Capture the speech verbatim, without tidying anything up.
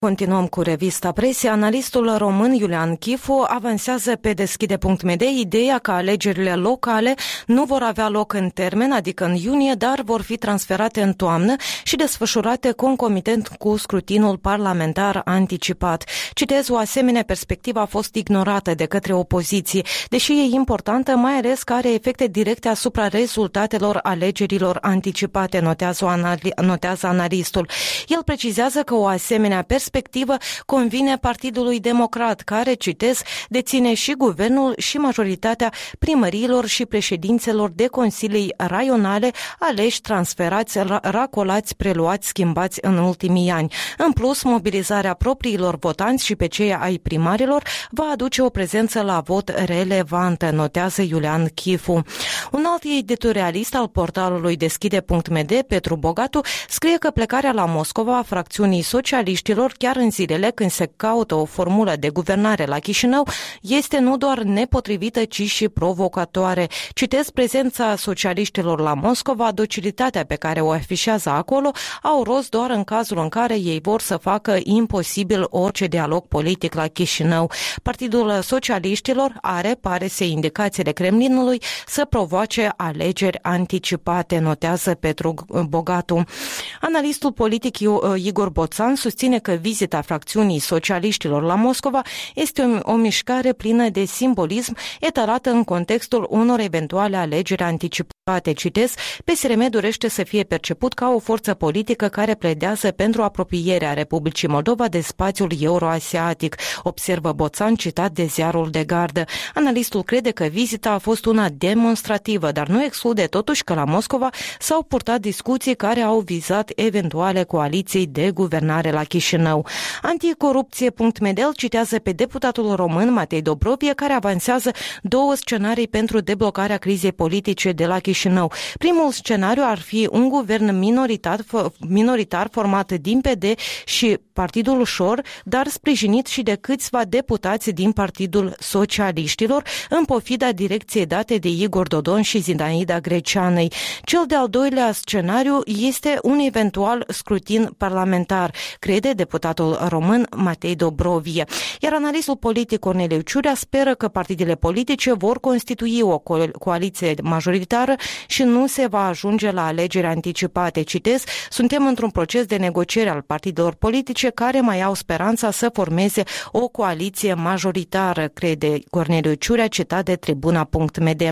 Continuăm cu revista Presia. Analistul român Iulian Chifu avansează pe deschide punct m d ideea că alegerile locale nu vor avea loc în termen, adică în iunie, dar vor fi transferate în toamnă și desfășurate concomitent cu scrutinul parlamentar anticipat. Citez, o asemenea perspectivă a fost ignorată de către opoziție, deși e importantă, mai ales că are efecte directe asupra rezultatelor alegerilor anticipate, notează, anali- notează analistul. El precizează că o asemenea perspectivă perspectivă convine Partidului Democrat, care, citez, deține și guvernul și majoritatea primăriilor și președințelor de consilii raionale aleși, transferați, racolați, preluați, schimbați în ultimii ani. În plus, mobilizarea propriilor votanți și pe cei ai primarilor va aduce o prezență la vot relevantă, notează Iulian Chifu. Un alt editorialist al portalului deschide punct m d, Petru Bogatu, scrie că plecarea la Moscova a fracțiunii socialiștilor chiar în zilele când se caută o formulă de guvernare la Chișinău este nu doar nepotrivită, ci și provocatoare. Citez, prezența socialiștilor la Moscova, docilitatea pe care o afișează acolo, au rost doar în cazul în care ei vor să facă imposibil orice dialog politic la Chișinău. Partidul socialiștilor are, pare să indicațiile Kremlinului, să provoace alegeri anticipate, notează Petru Bogatu. Analistul politic Igor Boțan susține că vizita fracțiunii socialiștilor la Moscova este o, o mișcare plină de simbolism etalată în contextul unor eventuale alegeri anticipate. Citez, P S R M dorește să fie perceput ca o forță politică care pledează pentru apropierea Republicii Moldova de spațiul euroasiatic, observă Boțan, citat de ziarul de gardă. Analistul crede că vizita a fost una demonstrativă, dar nu exclude totuși că la Moscova s-au purtat discuții care au vizat eventuale coaliții de guvernare la Chișinău. Anticorupție punct m d îl citează pe deputatul român Matei Dobrovie, care avansează două scenarii pentru deblocarea crizei politice de la Chișinău. Primul scenariu ar fi un guvern minoritar, minoritar format din P D și Partidul Ușor, dar sprijinit și de câțiva deputați din Partidul Socialiștilor, în pofida direcției date de Igor Dodon și Zinaida Greceanei. Cel de-al doilea scenariu este un eventual scrutin parlamentar, crede deputatul român Matei Dobrovie. Iar analistul politic Corneliu Ciurea speră că partidele politice vor constitui o co- coaliție majoritară și nu se va ajunge la alegeri anticipate. Citez, suntem într-un proces de negociere al partidelor politice care mai au speranța să formeze o coaliție majoritară, crede Corneliu Ciurea, citat de tribuna punct m d.